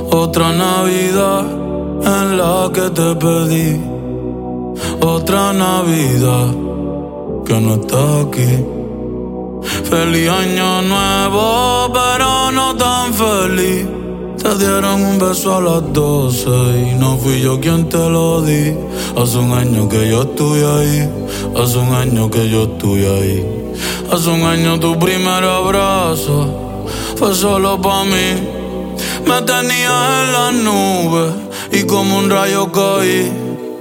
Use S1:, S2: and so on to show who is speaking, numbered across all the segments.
S1: Otra Navidad en la que te pedí. Otra Navidad que no está aquí. Feliz año nuevo, pero no tan feliz. Te dieron un beso a las 12 y no fui yo quien te lo di. Hace un año que yo estoy ahí. Hace un año que yo estoy ahí. Hace un año tu primer abrazo fue solo pa' mí. Me tenías en las nubes y como un rayo caí.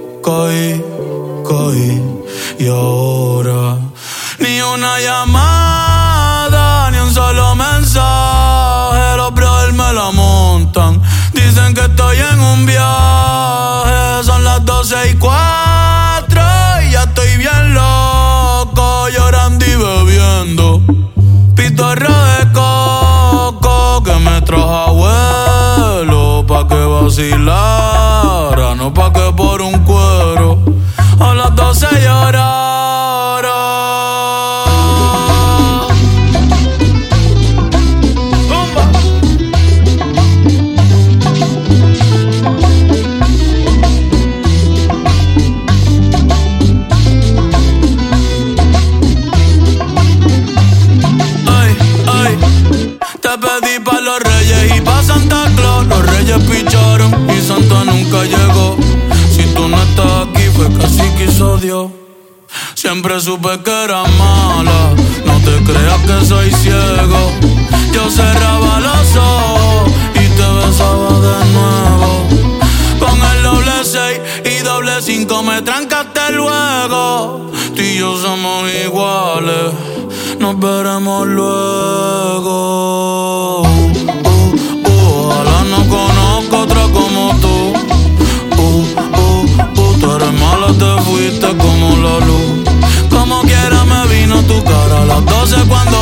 S1: Y ahora ni una llamada, ni un solo mensaje. Los brothers me la montan. Dicen que estoy en un viaje. Son las 12:04 y ya estoy bien loco, llorando y bebiendo pitorro de coco que me trajo abuelo pa' que vacilara, no pa' que por un cuero a las 12 llorara. Te pedí pa' los reyes y pa' Santa Claus. Los reyes picharon y Santa nunca llegó. Si tú no estás aquí fue que así quiso Dios. Siempre supe que era mala, no te creas que soy ciego. Yo cerraba los ojos y te besaba de nuevo. Con el doble 6 y doble 5 me trancaste luego. Tú y yo somos iguales, nos veremos luego. Ojalá no conozca otra como tú. Tú eres mala, te fuiste como la luz. Como quiera me vino tu cara a las 12 cuando